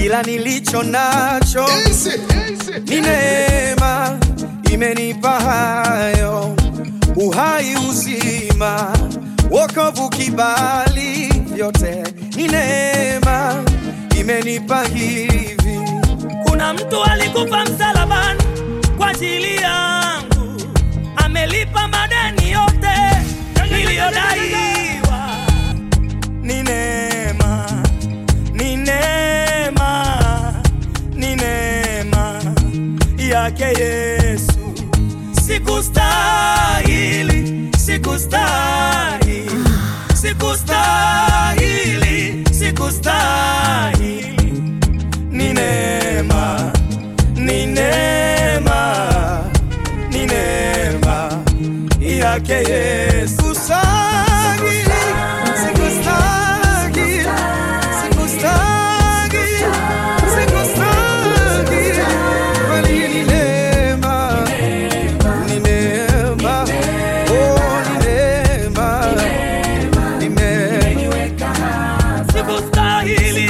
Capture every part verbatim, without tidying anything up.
kila nilicho nacho ni neema imenipa hayo, uhai uzima, wokovu kibali, vyote ni neema imenipa hivi. Kuna mtu alikufa msalabani kwa ajili yangu, amelipa madeni yote niliyodaiwa. Ni neema, ni neema, ni neema yake Yesu. Sikustahili, sikustahili, sikustahili, sikustahili. Ni neema, ni neema, ni neema yake Yesu. Sikustahili, sikustahili, sikustahili, sikustahili. Bali ni neema, ni neema, oh ni neema, ni neema. Sikustahili,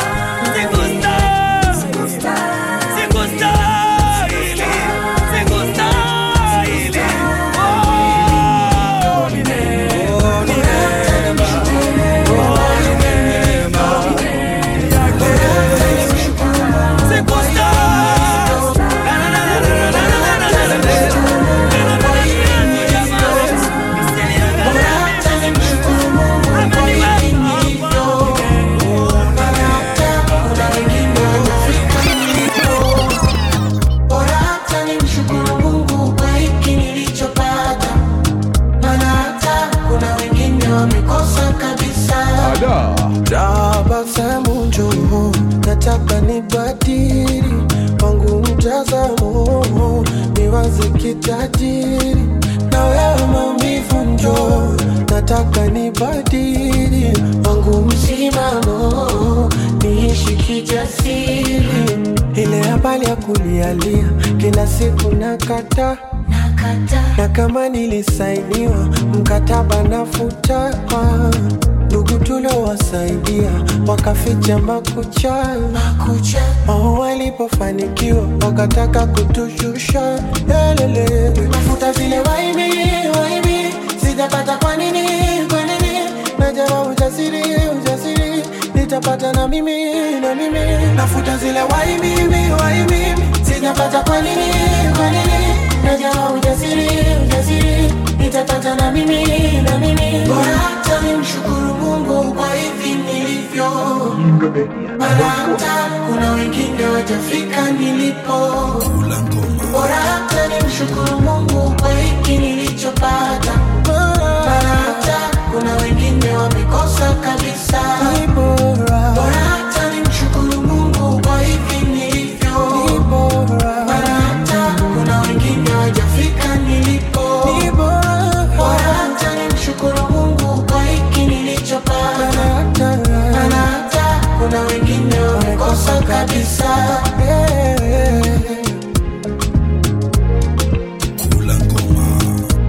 tabasamu njoo, nataka nibadili wangu mtazamo, niwaze kitajiri. Na wewe maumivu njoo, nataka nibadili wangu msimamo, niishi kijasiri. Ile habari ya kulialia kila siku nakata, na kama nilisainiwa mkataba nafuta. Ndugu tuliowasaidia wakaficha makucha, makucha. Oh, walipofanikiwa wakataka kutushusha. Lelele, nafuta zile waibi, waibi, sijapata kwa nini, kwa nini. Najua ujasiri, ujasiri, nitapata na mimi, na mimi. Nafuta zile waibi, waibi, sijapata kwa nini, kwa nini. Najua ujasiri, ujasiri, nitapata na mimi, na mimi. Bora hata nimshukuru Mungu kwa hivi nilivyo, maana hata kuna wengine watafika nilipo. Bora hata nimshukuru Mungu kwa hiki nilichopata, maana hata kuna wengine wamekosa kabisa. Bora hata nimshukuru Mungu kwa hivi nilivyo, maana hata kuna wengine watafika nilipo. Bora hata nimshukuru Mungu kwa hiki nilichopata, maana hata kuna wengine wamekosa kabisa. Kula ngoma.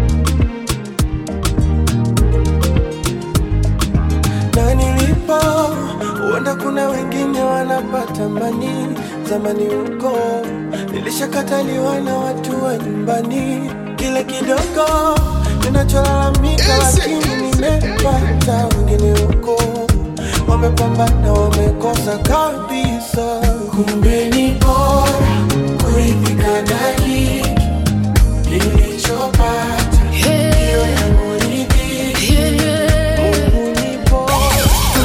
Na nilipo huenda kuna wengine wanapata mani. Zamani huko nilishakataliwa na watu wa nyumbani, kile kidogo ninacholalamika lakini nimepata. Wengine huko wamepambana wamekosa kabisa. Kumbe ni bora kuridhika na hiki nilichopata, hiyo yangu ridhiki. Mungu ni bora,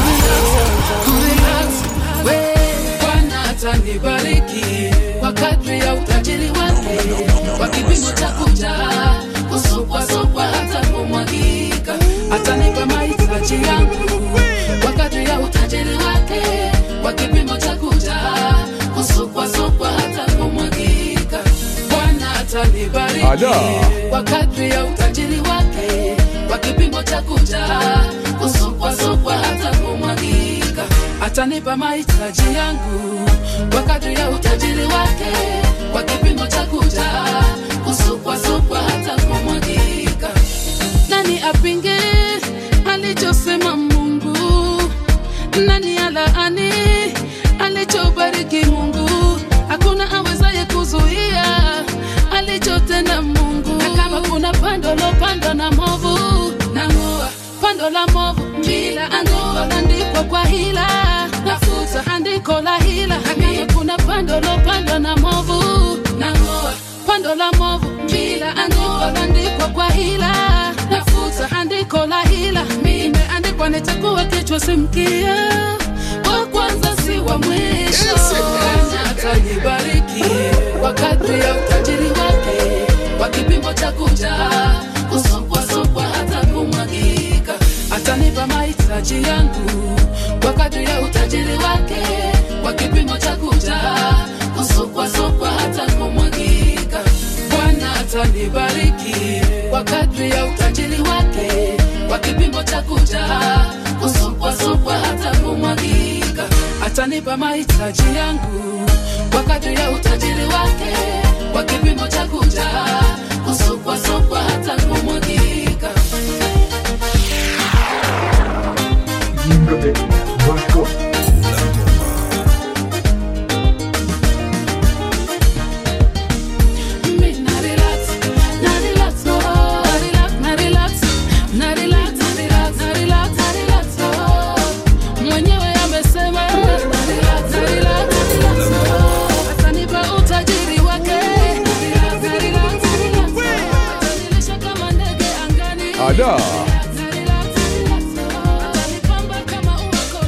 Bwana atanibariki kwa kadri ya utajiri wake, kwa kipimo cha kujaa, kusukwa sukwa hata kumwagika. Atanipa mahitaji yangu kwa kadri ya utajiri wake, kwa kipimo cha kujaa, kusukwa sukwa hata kumwagika. Bwana atanibariki kwa kadri ya utajiri wake, kwa kipimo cha kujaa, kusukwa sukwa hata kumwagika. Atanipa mahitaji yangu kwa kadri ya utajiri wake, kwa kipimo cha kujaa, kusukwa sukwa hata kumwagika. Nani apinge alichosema Mungu? Nani alaani alichobariki? hila, nafuta andiko la hila. Kama kuna pando lo pando na movu, na ngoa pando la movu bila andiko andiko kwa hila, nafuta andiko la hila. Mimi andiko nitakuwa kichwa simkia, wa kwanza si wa mwisho. Bwana atanibariki kwa kadri ya utajiri wake, kwa kipimo cha kujaa, kusopwa sopwa hata kumwagika. Atanipa mahitaji yangu kwa kadri ya utajiri wake, kwa kipimo cha kujaa, kusopwa sopwa hata kumwagika. Bwana atanibariki kwa kadri ya utajiri wake, kwa kipimo cha kujaa, kusopwa sopwa hata kumwagika. Atanipa mahitaji yangu kwa kadri ya utajiri wake, kwa kipimo cha kujaa, kusopwa sopwa hata kumwagika. Ada.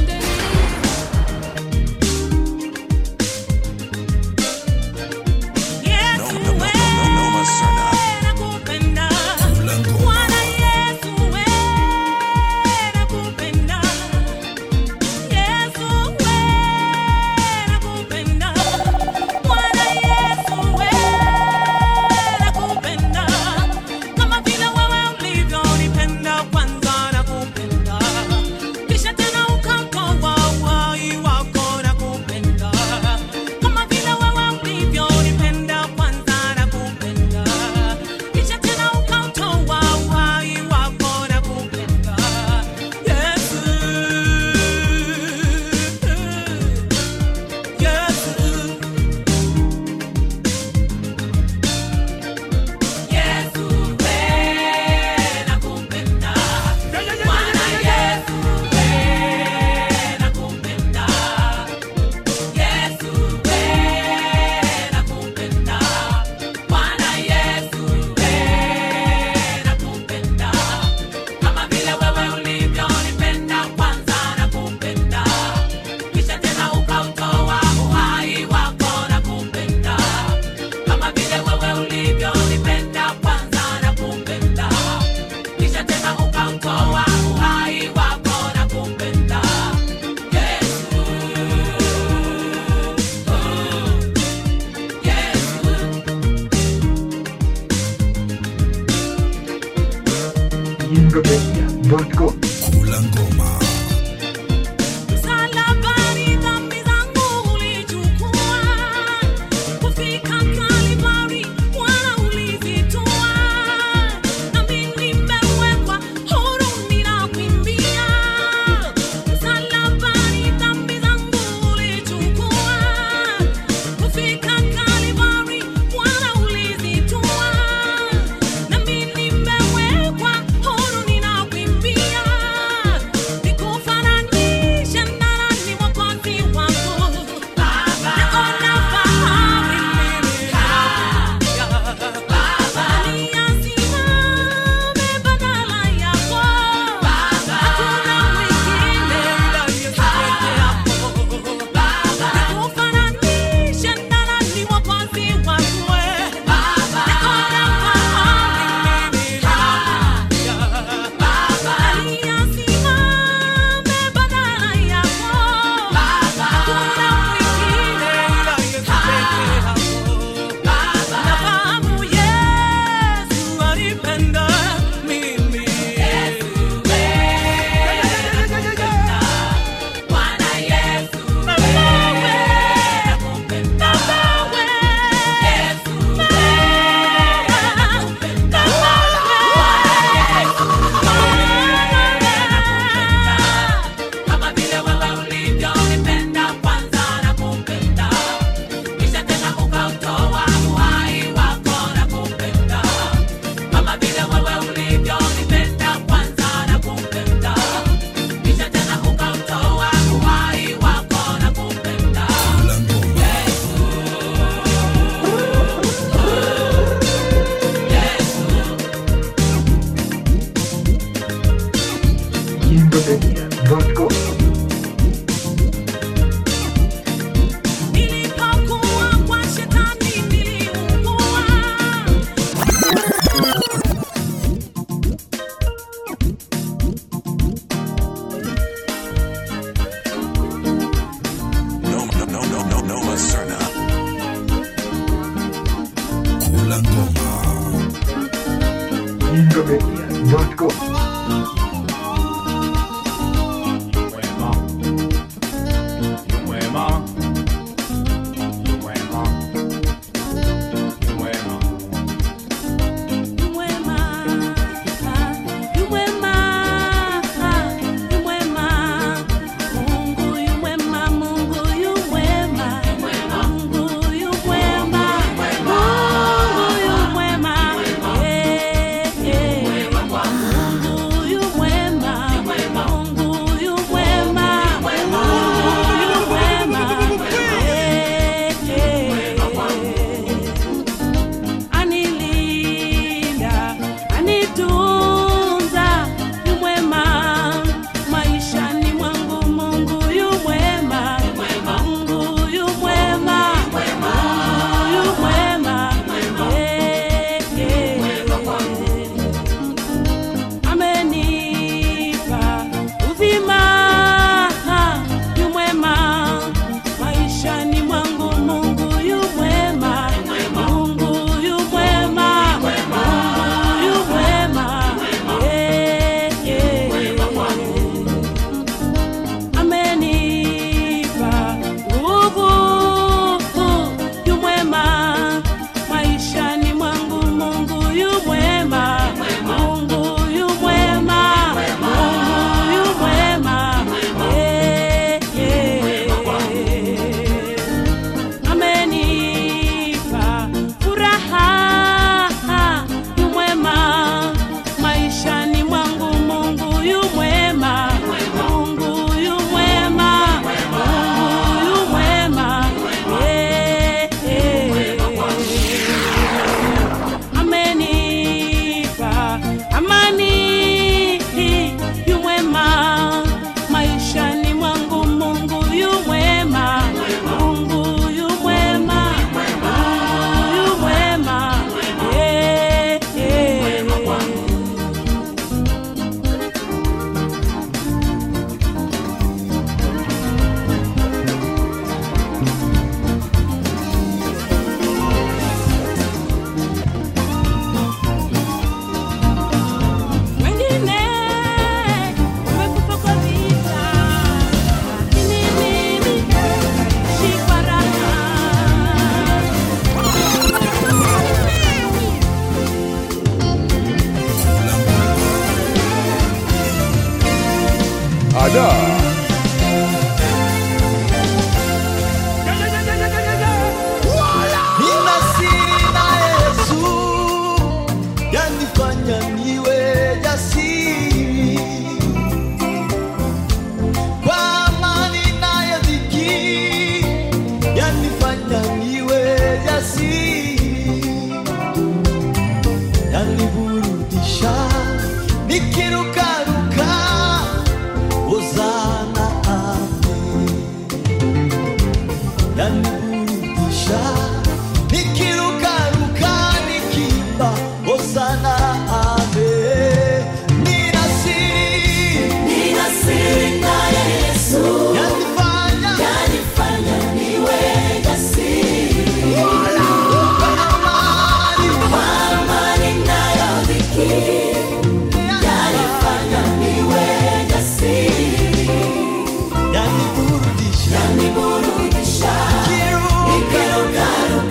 yaniburudisha, nikirukaruka nikimba hosana ame. Nina siri, nina siri na Yesu, yanifanya, yanifanya niwe jasiri. Wala kwa amani, kwa amani nayo dhiki, yanifanya niwe jasiri. Yaniburudisha, yaniburudisha, nikirukaruka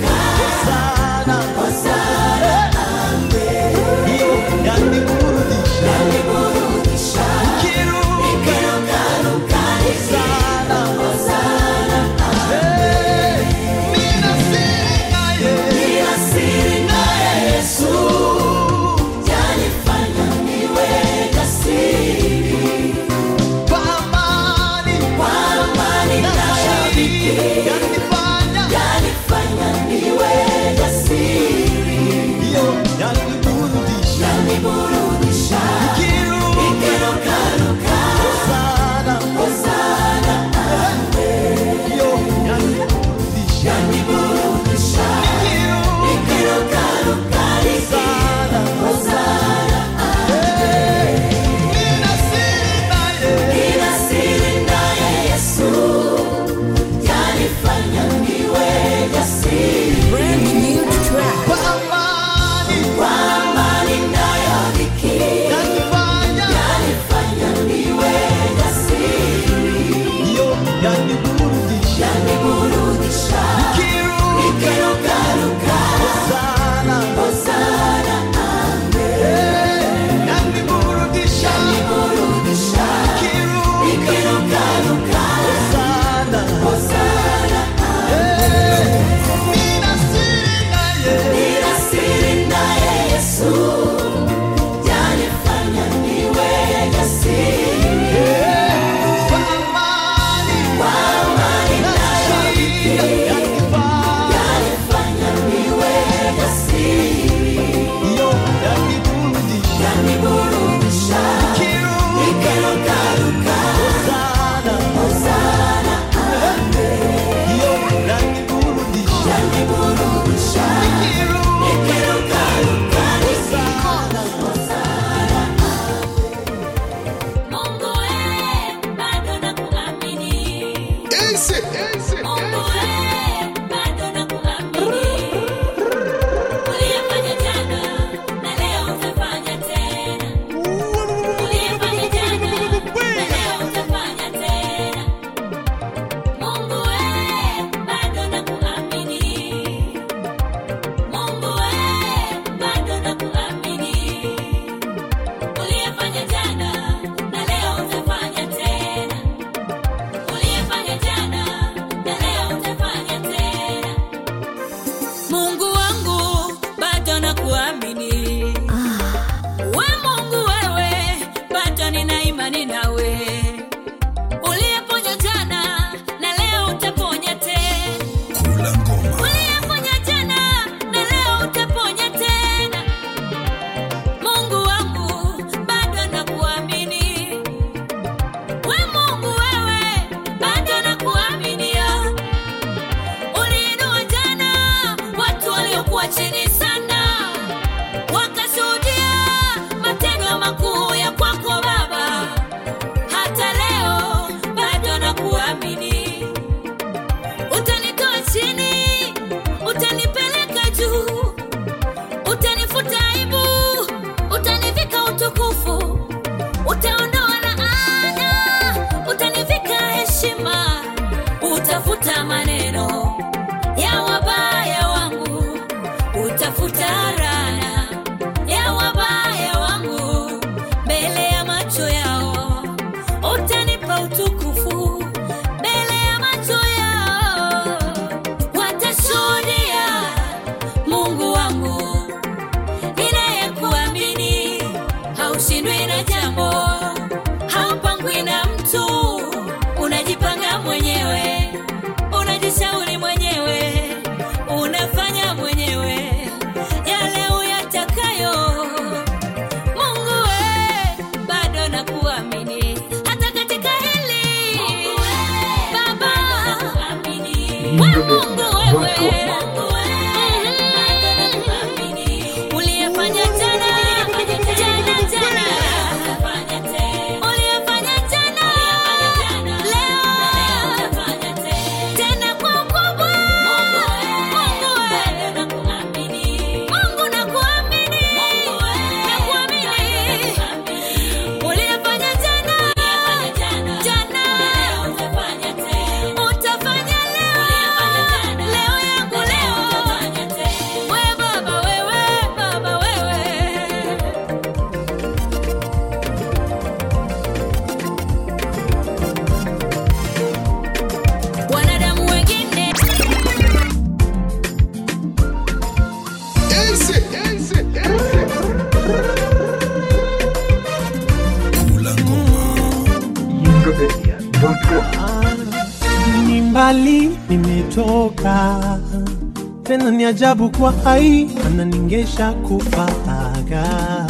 Mbali nimetoka, tena ni ajabu kwa hai ananingesha kufaga.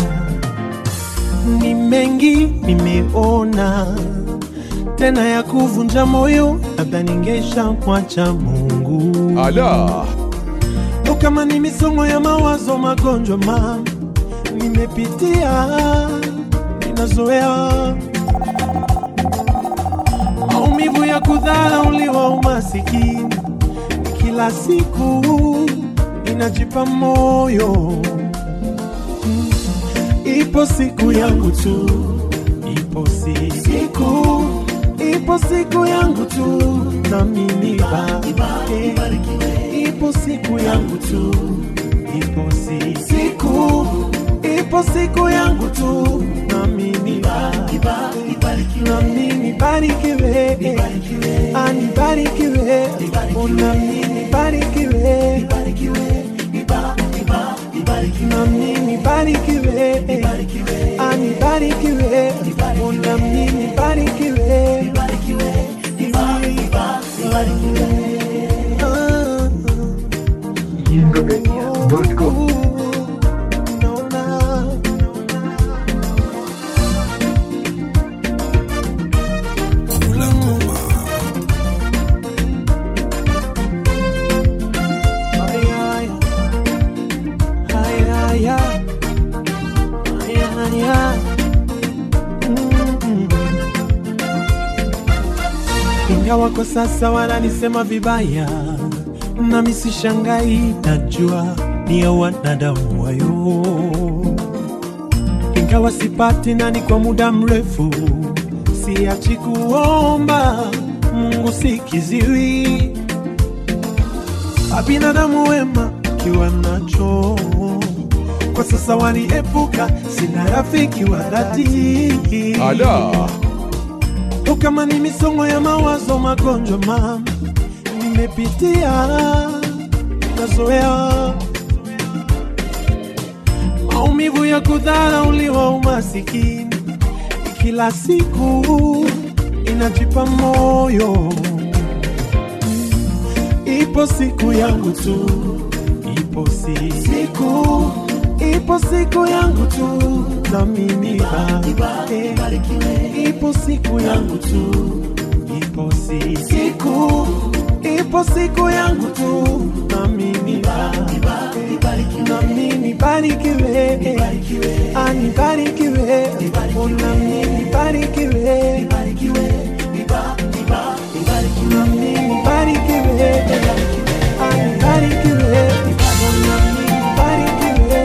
Ni mengi nimeona, tena ya kuvunja moyo, labda ningesha mwacha Mungu. Ala, o kama ni misongo ya mawazo, magonjwa mama nimepitia, ninazoea maumivu ya kudharauliwa, umasikini kila siku inajipa moyo. mm. Ipo siku yangu tu, ipo siku, ipo siku yangu tu, na mimi nibarikiwe. Ipo siku yangu tu, ipo siku, ipo siku yangu tu, na mimi nibarikiwe. Na mimi barikiwe, ani barikiwe, ona mimi barikiwe, na mimi barikiwe, ani barikiwe, ona mimi barikiwe. Ingawa kwa sasa wananisema vibaya, na mimi sishangai, najua ni ya wanadamu wayo. Ingawa sipati nani kwa muda mrefu, siachi kuomba Mungu sikiziwi. Binadamu wema kiwa nacho, kwa sasa waniepuka, sina rafiki wa dhati. ala, o kama ni misongo ya mawazo, magonjwa mama nimepitia, nazoea maumivu ya kudharauliwa, umasikini kila siku inajipa moyo. Ipo siku yangu tu, ipo siku, ipo siku yangu tu, na mimi barikiwe. Ipo siku yangu tu, ipo siku, ipo siku yangu tu, na mimi barikiwe. Na mimi barikiwe, ani barikiwe, ona mimi barikiwe. Na mimi barikiwe, ani barikiwe, ona mimi barikiwe.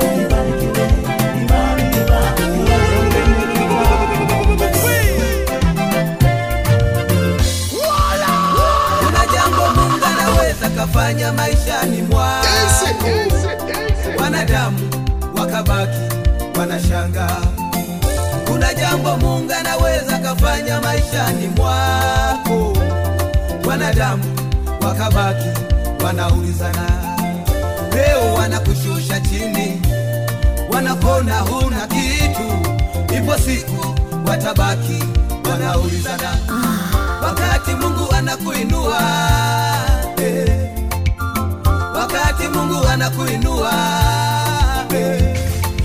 Kuna jambo Mungu anaweza kafanya maishani mwako. Wanadamu wakabaki wanashangaa. Kuna jambo Mungu anaweza kafanya maishani mwako. Wanadamu wakabaki wanaulizana. Leo wanakushusha chini, wanakona huna kitu. Ipo siku watabaki wanaulizana. Wakati Mungu anakuinua, eh. Wakati Mungu anakuinua, eh.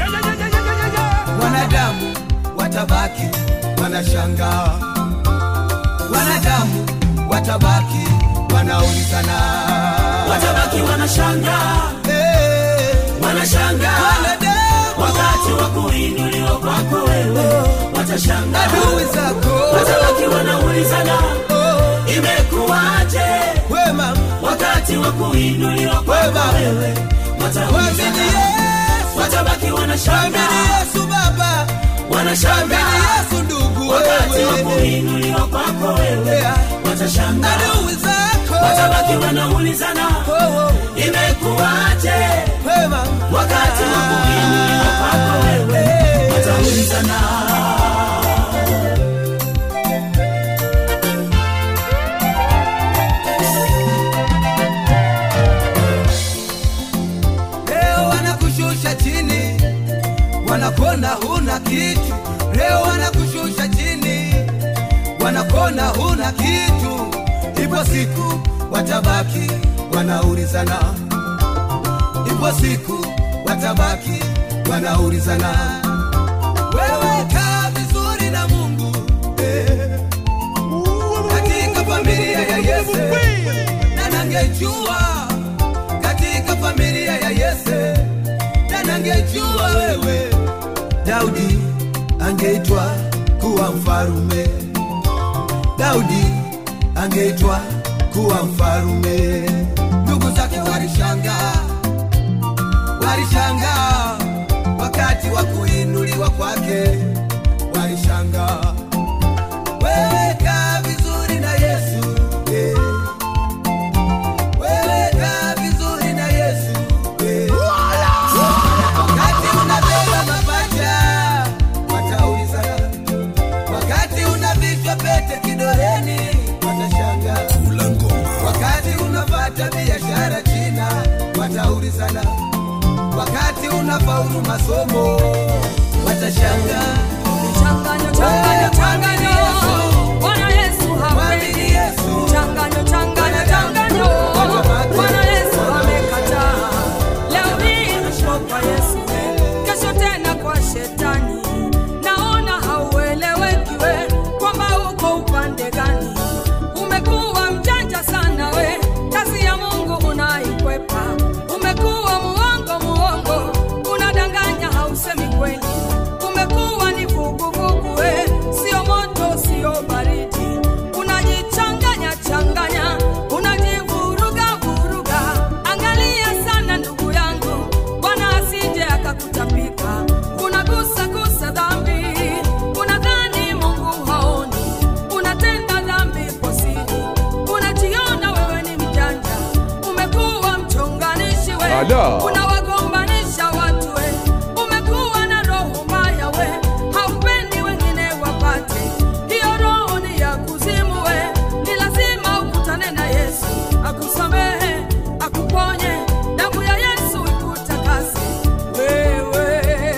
Wanadamu watabaki wanashangaa. Wanadamu watabaki wanaulizana. watabaki wanashangaa, wanashangaa wakati wa kuinuliwa kwako wewe, watashangaa adui zako, watabaki wanaulizana imekuwaje wema wakati wa kuinuliwa kwako wewe, wataulizana watabaki wanashangaa Yesu baba, wanashangaa Yesu ndugu, wakati wa kuinuliwa kwako wewe, watashangaa adui zako, watabaki wanaulizana imekuwaje wema wakati wa kuinuliwa kwako wewe, wataulizana. Leo wanakushusha chini, wanakona huna kitu. Leo wanakushusha chini, wanakona huna kitu. Ipo siku watabaki wanaulizana, ipo siku watabaki wanaulizana. Wewe kaa vizuri na Mungu eh, katika familia ya Yesu, na nangejua katika familia ya Yesu, na nangejua wewe Daudi angeitwa kuwa mfarume, Daudi angeitwa kuwa mfarume. Ndugu zake walishangaa, walishangaa wakati wa kuinuliwa kwake, walishangaa. Wewe kaa vizuri na Yesu eh. Wewe kaa vizuri na Yesu eh. Wakati unabeba mapacha wataulizana, wakati unavishwa pete kidoleni watashangaa, wakati unapata biashara China wataulizana, wakati unafaulu masomo watashangaa. Changanyo, changanyo, changanyo, Bwana Yesu hapendi. Changanyo, changanyo, changanyo, Bwana Yesu amekataa. Leo hii kwa Yesu, kesho tena kwa shetani. Naona haueleweki we, kwamba uko upande gani. Umekuwa mjanja sana we, kazi ya Mungu unaikwepa. Umekuwa muongo muongo, unadanganya hausemi kweli. Umekuwa ni vuguvugu we, sio moto sio baridi. Unajichanganya changanya, unajivuruga vuruga. Angalia sana ndugu yangu, Bwana asije akakutapika. Unagusa gusa dhambi, unadhani Mungu haoni. Unatenda dhambi kwa siri, unajiona wewe ni mjanja. Umekuwa mchonganishi we, unawagombanisha watu we. Umekuwa na roho mbaya we, haupendi wengine wapate. Hiyo roho ni ya kuzimu we, ni lazima ukutane na Yesu akusamehe, akuponye. Damu ya Yesu ikutakase wewe.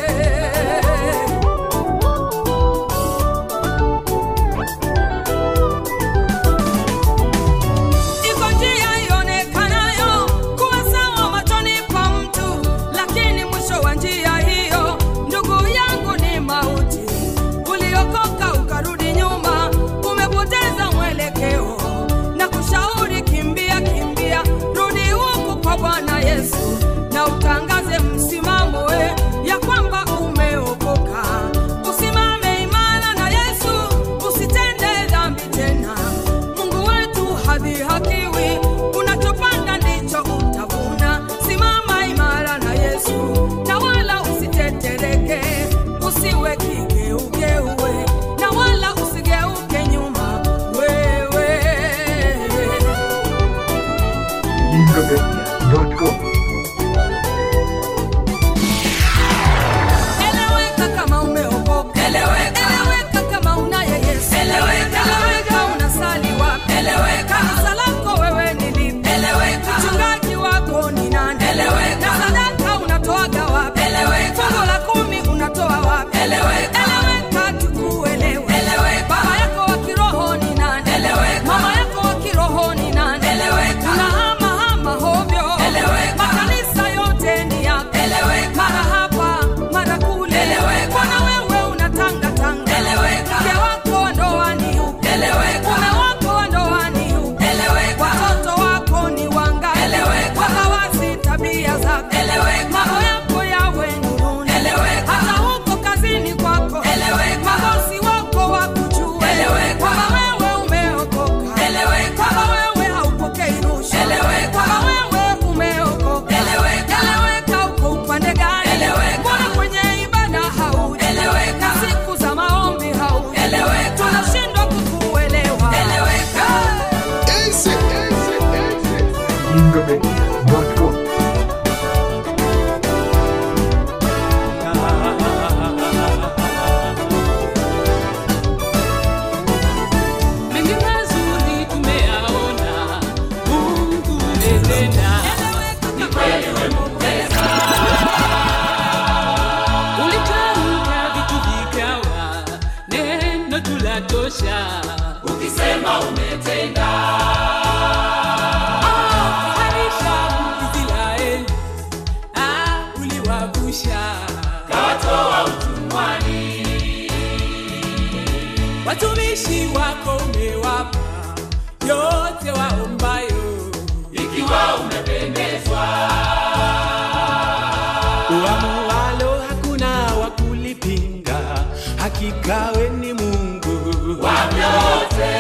Iko njia ionekanayo kuwa sawa machoni pa mtu, lakini mwisho wa njia hiyo ndugu yangu ni mauti. Uliokoka ukarudi nyuma, umepoteza mwelekeo. Na kushauri kimbia kimbia, rudi huku kwa Bwana Yesu, na utangaze msimamo we, ya kwamba umeokoka. Usimame imara na Yesu, usitende dhambi tena. Mungu wetu hadhihakiwi, unachopanda ndicho utavuna. Simama imara na Yesu, na wala usitetereke. Usiwe kigeugeuwe, na wala usigeuke nyuma wewe. Eleweka kama umeokoka, eleweka kama unaye Yesu, eleweka unasali wapi, kanisa lako wewe ni lipi, mchungaji wako ni nani, na sadaka unatoaga wapi, fungu la kumi unatoa wapi. Eleweka tukuelewe, baba yako wa kiroho ni nani, mama yako wa kiroho ni nani. Unahama hama hovyo, zako, mambo yako yawe nuruni, hata huko kazini kwako, mabosi wako wakujue kwamba wewe umeokoka, kwamba wewe haupokei rushwa, kwamba wewe umeokoka. Eleweka uko upande gani, mbona kwenye ibada haudi, na siku za maombi haudi, tunashindwa kukuelewa. Mengi mazuri tumeyaona, Mungu umetenda. Ni kweli wewe umeweza. Ulitamka vitu vikawa, neno tulatosha. Ukisema umetenda. Ah, harisha Israeli, ah, uliwavusha. Kawatoa utumwani. Watumishi wako umewapa yote waombayo, ikiwa umependezwa. Uamualo hakuna wa kulipinga, hakika wewe ni Mungu wa vyote.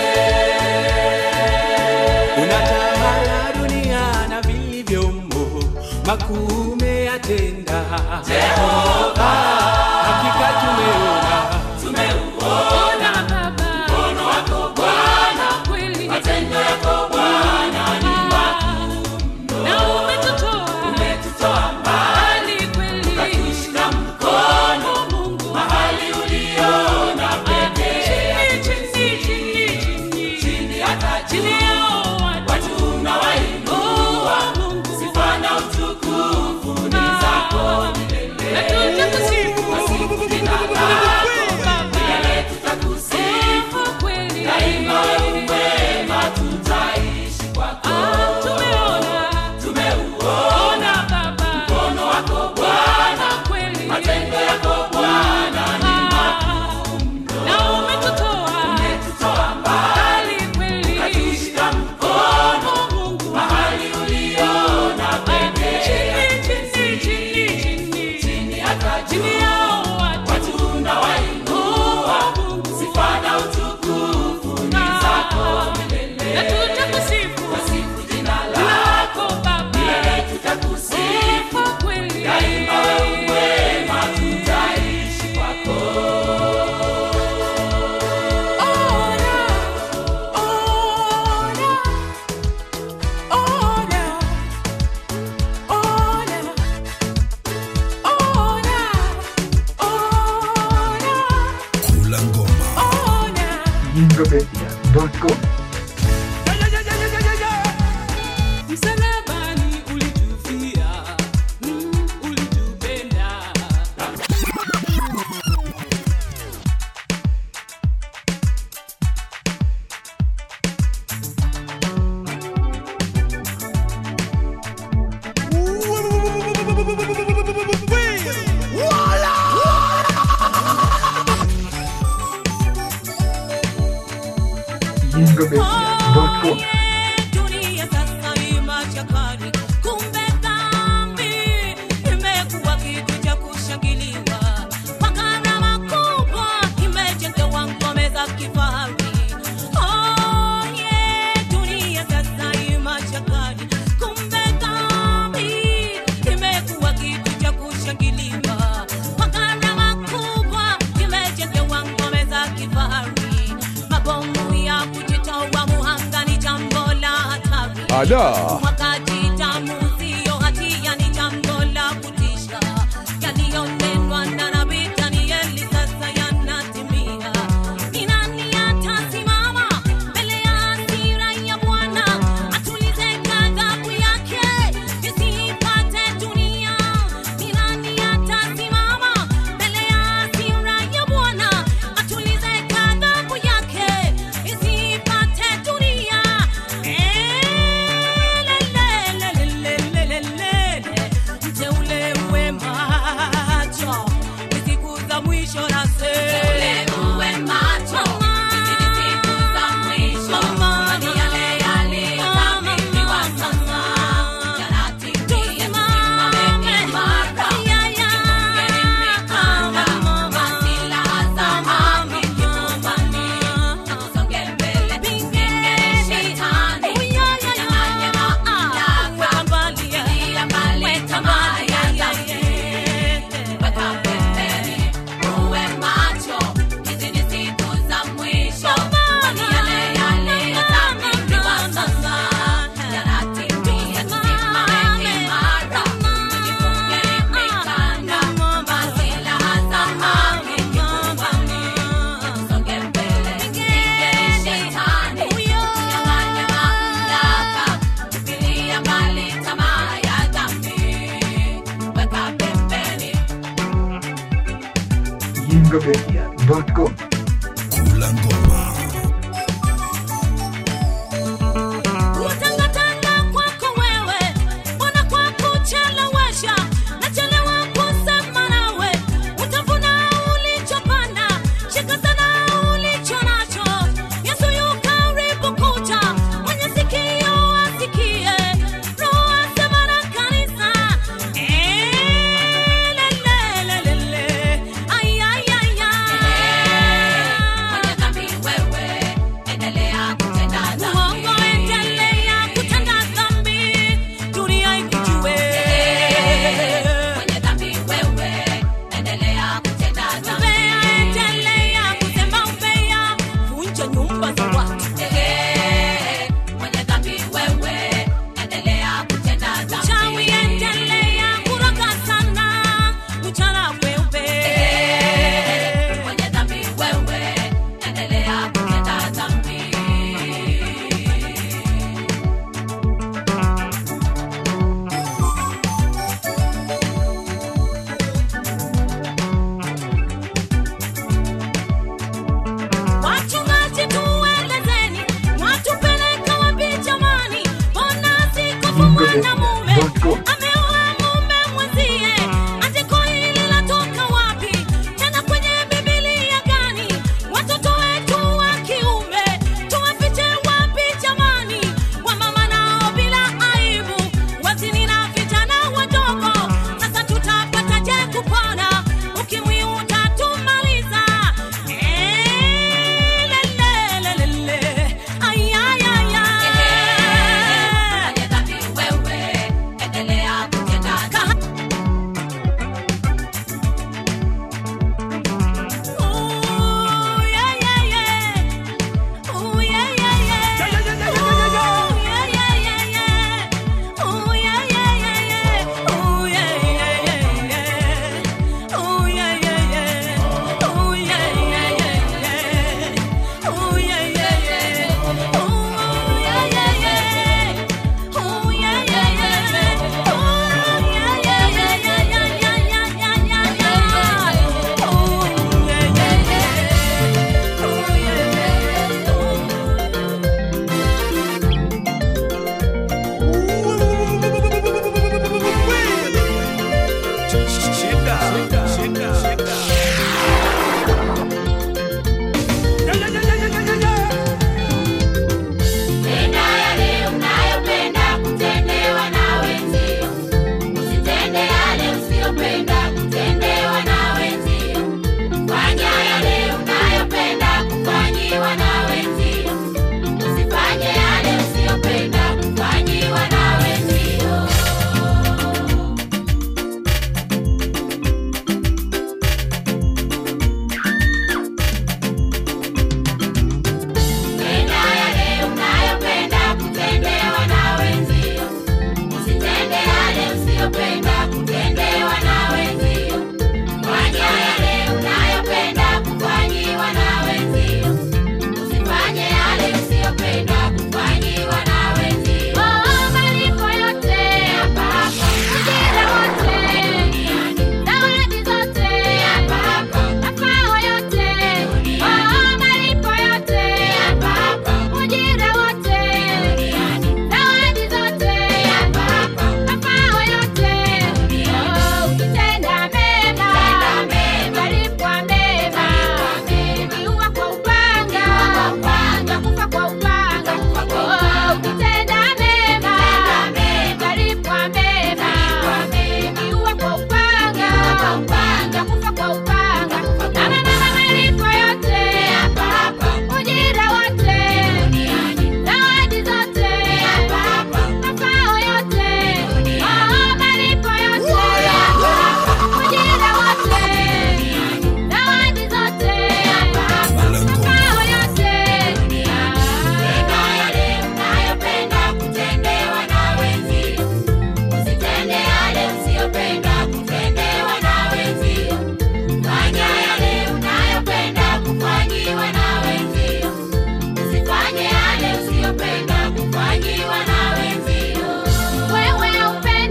unatawala dunia na vilivyomo, makuu umeyatenda Jehova. Hakika tumeona, Tumeuona Baba, mkono wako Bwana, kweli matendo yako Bwana ni makuu, na umetutoa umetutoa mbali kweli, ukatushika mkono Mungu mahali uliona pekee. Chini chini chini chini hata chini yao watu unawainua Mungu, sifa na utukufu ni zako milele. Na tutakusifu jina lako milele, tutakusifu kweli daima, wewe mwema, tutaishi kwako. Tumeona tumeuona Baba, mkono wako Bwana, kweli matendo yako Bwana ni makuu, na umetutoa umetutoa mbali kweli, ukatushika mkono Mungu mahali uliona pekee. Chini chini chini chini hata chini yao watu unawainua Mungu, sifa na utukufu ni zako milele. Na tutakusifu jina lako Baba, milele tutakusifu kweli daima, wewe mwema, tutaishi kwako. Ora, ora, ora, ora, ora, ora, Kula ngoma. ora. Msalabani ulitufia, mm, ulitupenda. Dunia sasa imachakari, kumbe dhambi imekuwa kitu cha kushangiliwa. Makarama kubwa imejengewa ngome za kifahari. Oh yeah, dunia sasa imachakari, kumbe dhambi imekuwa kitu cha kushangiliwa. Makarama kubwa imejengewa ngome za kifahari. Mabomu ya kujitoa muhanga ni jambo la hatari. Ada. Wakati damu sio hatia ni jambo la kutisha. Yaliyonenwa na nabii Danieli sasa yanatimia. Ni nani atasimama mbele ya hasira ya Bwana, atulize ghadhabu yake isipate dunia? Ni nani atasimama mbele ya hasira ya Bwana, atulize ghadhabu yake isipate dunia? Eh, la, la. fungamedia dot com. Kula ngoma.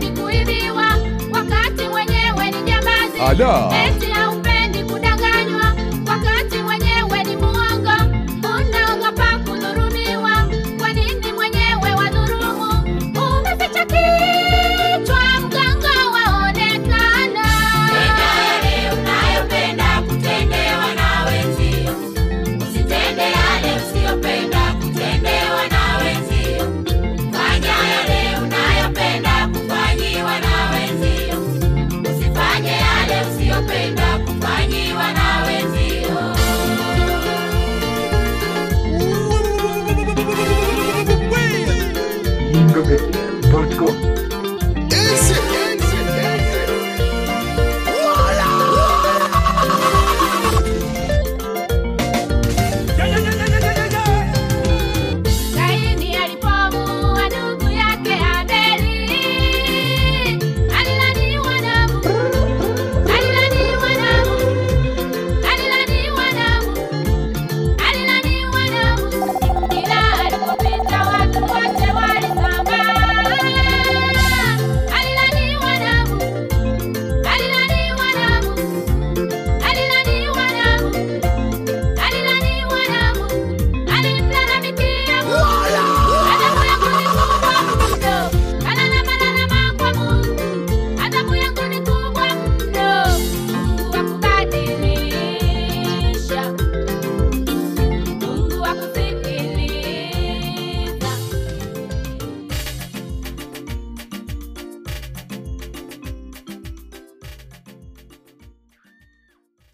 Ada. Eti haupendi kudanganywa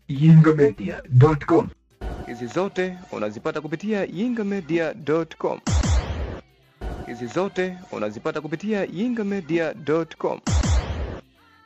yinga media dot com. Hizi zote unazipata kupitia yinga media dot com. Hizi zote unazipata kupitia yinga media dot com.